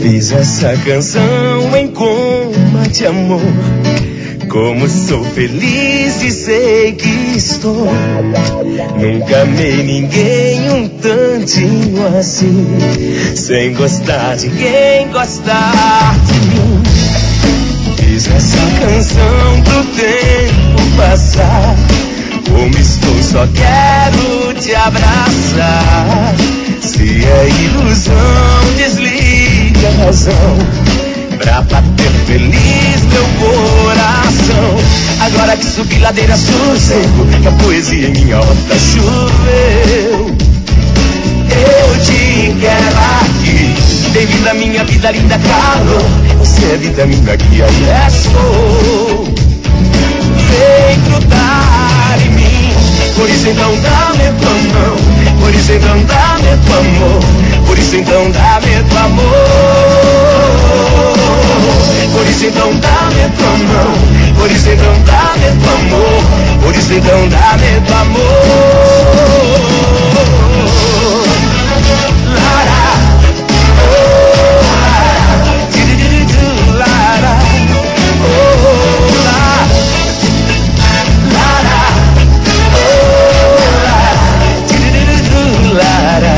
Fiz essa canção em combate, amor. Como sou feliz e sei que estou. Nunca amei ninguém um tantinho assim, sem gostar de quem gostar de mim. Fiz essa canção pro tempo passar. Como estou, só quero te abraçar. Se é ilusão, desliga a razão, pra bater feliz meu coração. Agora que subi ladeira sossego, que a poesia em minha horta choveu. Eu te quero aqui, bem-vinda à minha vida, linda calor. Você é vitamina guia e é show. Vem grudar em mim, por isso então dá-me tua mão. Por isso então dá-me tua amor. Por isso então dá-me tua amor. Por isso então dá-me tua mão. Por isso então dá-me tua amor. Por isso então dá-me tua amor. Lara, oh, Lara, di-di-di-di-du, Lara, oh, Lara, Lara, oh, Lara, di-di-di-di-du, Lara.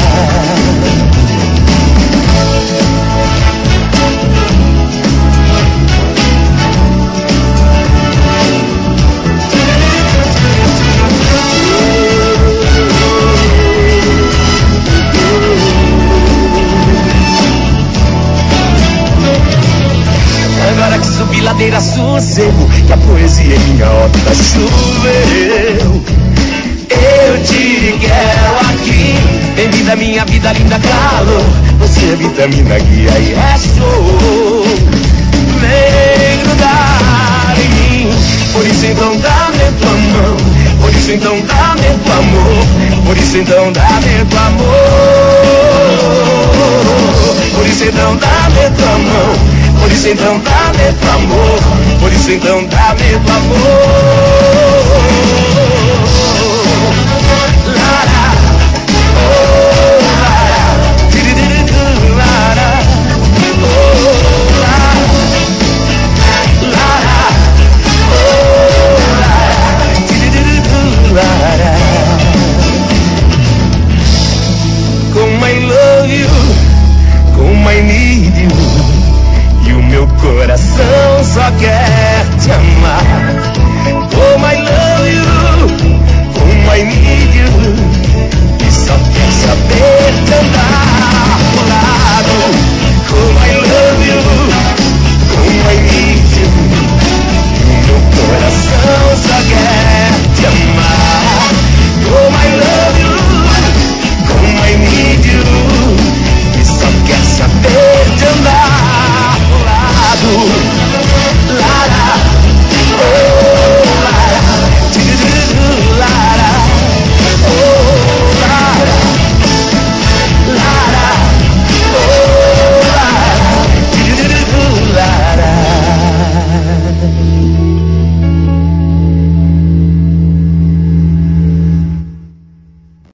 Agora que subi ladeira sossego, que a poesia em minha horta choveu. Eu te quero aqui, bem-vinda à minha vida, linda calor. Você é vitamina guia e é show. Vem grudar em mim, por isso então dá-me tua mão. Por isso então dá-me tua amor. Por isso então dá-me tua amor. Por isso então dá-me tua mão. Por isso então dá-me tua amor. Por isso então dá-me tua amor. Lara, oh, Lara, di-di-di-di-du, Lara, oh, Lara, Lara, oh, Lara, di-di-di-di-du, Lara. Como I love you, como I need you, e o meu coração só quer te amar.